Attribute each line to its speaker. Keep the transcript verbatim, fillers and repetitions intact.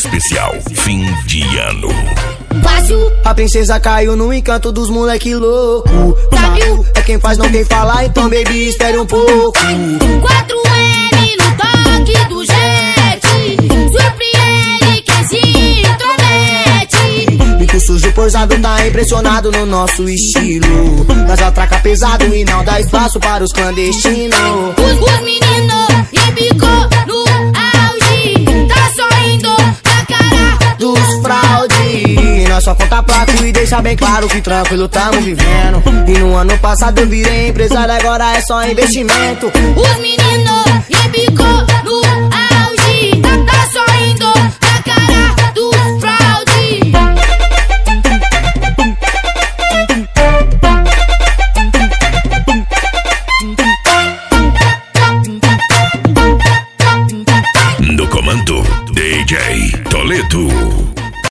Speaker 1: especial fim de ano.
Speaker 2: Fácil.
Speaker 3: A princesa caiu no encanto dos moleque louco.
Speaker 2: Fábio
Speaker 3: é quem faz, não quem fala, então baby, espere um pouco.
Speaker 2: quatro M no toque do jet. Surpreende quem se intromete.
Speaker 3: Bico sujo posado tá impressionado no nosso estilo. Nós atraca pesado e não dá espaço para os clandestinos.
Speaker 2: Os, os meninos embicou no auge. Tá sorrindo na cara
Speaker 3: Dos fraude. Nós só conta placo e deixa bem claro que tranquilo tamo vivendo. E no ano passado eu virei empresário, agora é só investimento.
Speaker 2: Os meninos embicou no auge. Tá sorrindo na cara dos fraude.
Speaker 1: No comando, D J Toledo.